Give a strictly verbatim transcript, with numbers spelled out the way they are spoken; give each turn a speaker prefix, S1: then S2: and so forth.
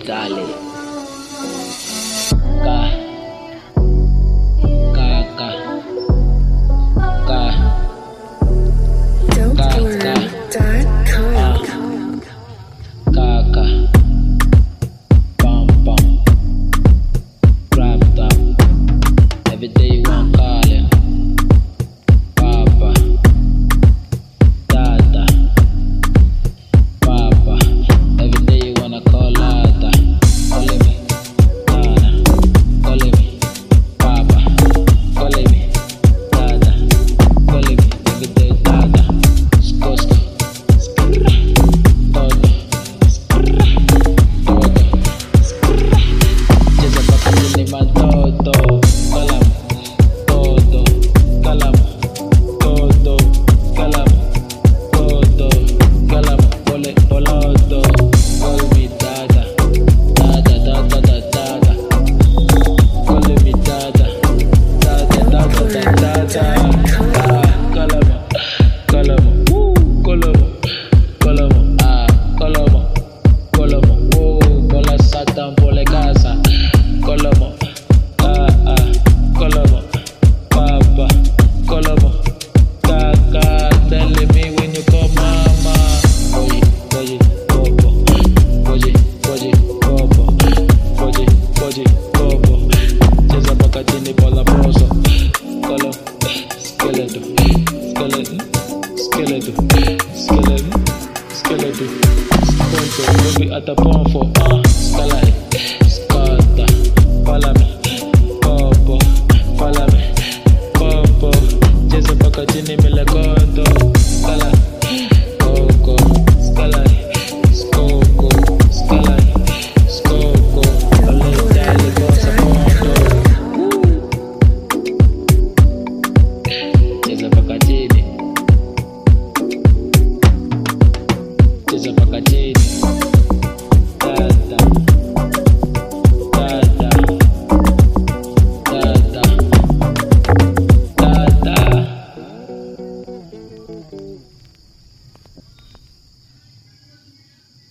S1: dale. Ka, ka, ka, ka, ka, ka, ka, bum bum, wrapped up. Every day you want calling, Papa, Dada, Papa. Every day you wanna call Dada, calling me, Dada, calling me, Papa, calling me, Dada, calling me. Every day Dada, sko sko, skrrra, todo, skrrra, todo, skrrra. Cheza pa kazini matoto, kalam, todo, kalam, todo, kalam, todo, kalam, pole poloto, call me Dada, Dada, Dada, Dada, Dada, call me Dada, Dada, Dada, Dada, Dada, ah, kalamo, kalamo, woo, kalamo, kalamo, ah, kalamo, kalamo, woo, kola satan pole casa, kalamo, ah, ah, kalamo, papa, kalamo, kaka, telling me when you call mama, oye, oye, popo, oye, oye, popo, oye, oye, popo, cheza pakatini pola poso, kalo, skeleton, skeleton, skeleton, skeleton, skeleton, sponto, baby at the ponfo, ah, skalai, skata, palame, popo, palame, popo, cheza pakatini mele kondo, skalai, koko, skalai, skoko, skalai, skoko, ole dale cosa kondo, cheza pakatini, cheza pakatini.